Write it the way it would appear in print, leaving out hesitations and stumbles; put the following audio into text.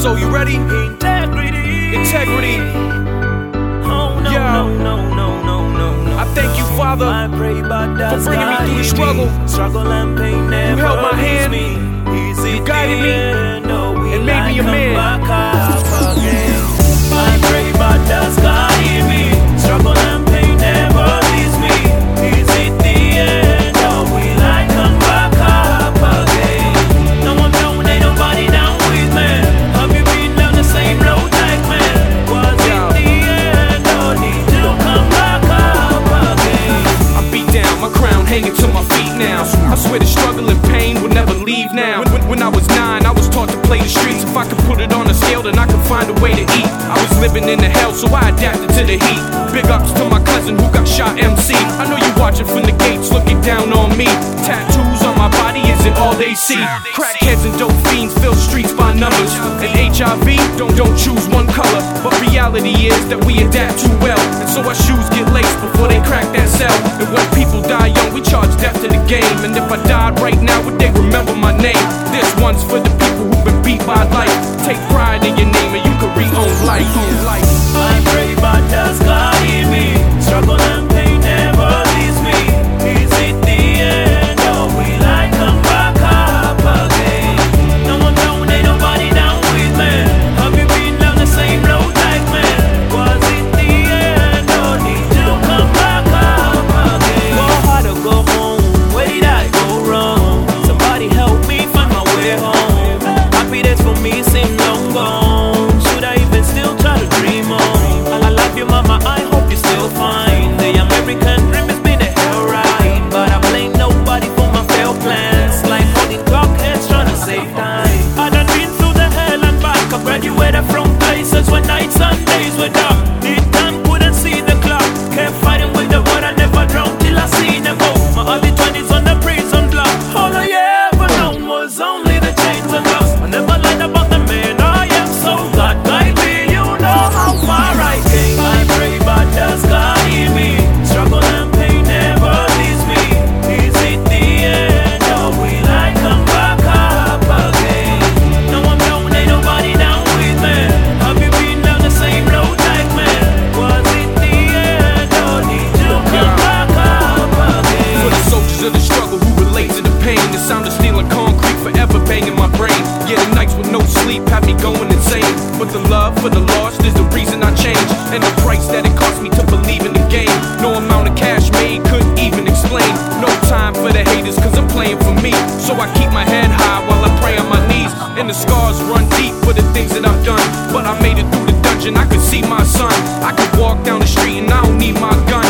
So you ready? Integrity. Oh no, Yeah. no. I thank you, Father, for bringing me through the struggle. And pain You never held my hand, you guided me, and made me a man. I pray, but does God hear me? Struggle and pain never leaves me. Is it the end, or will I come back up again? No, I'm down, ain't nobody down with me. Have you been down the same road like me? Was it the end, or did you come back up again? I'm beat down, my crown hanging to my feet now. I swear the struggle and pain will never leave now. When I was 9, I was taught to play the streets. If I could put it on a scale, then I could find a way to eat. I was living in the hell, so I adapted to the heat. Big ups to my cousin who got shot MC. I know you watching from the gates, looking down on me. Tattoos on my body isn't all they see. Crackheads and dope fiends fill streets by numbers. And HIV, don't choose one color. But reality is that we adapt too well. And so our shoes get laced before they crack that cell. And when people die young, we charge death to the game. And if I died right now, would they remember my name? This one's for the people who've been beat by life. Take pride in your name and you can re-own life. I pray, but does God hear me? Struggle and pain never leaves me. Is it the end, or will I come back up again? No, I'm down, ain't nobody down with me. Have you been down the same road like me? Was it the end, or did you come back up again? Go hard or go home, where did I go wrong? Somebody help me find my way home. Happiness for me seem long gone. Should I even still try to dream on? I love you, mama, I hope you're still fine. The American dream has been a hell ride, but I blame nobody for my failed plans. Like holding blockheads trying to save time. I done been through the hell and back. I graduated from places where nights and days were dark. Did time, couldn't see the clock. Kept fighting with the world, I never drowned till I seen them go. My early 20s on the prison block. All I ever known was only the chains and locks. I never lied about the man I am, so God guide me. You know how far I came. I pray, but does God hear me? Struggle and pain never leaves me. Is it the end, or will I come back up again? No, I'm down, ain't nobody down with me. Have you been down the same road like me? Was it the end, or did you come back up again? For the soldiers of the struggle who relate to the pain, the sound of steel and concrete forever banging my brain. Yeah, the nights with no sleep had me going insane. But the love for the lost is the reason I changed. And the price that it cost me to believe in the game, no amount of cash made couldn't even explain. No time for the haters, cause I'm playing for me. So I keep my head high while I pray on my knees. And the scars run deep for the things that I've done. But I made it through the dungeon, I could see my son. I could walk down the street and I don't need my gun.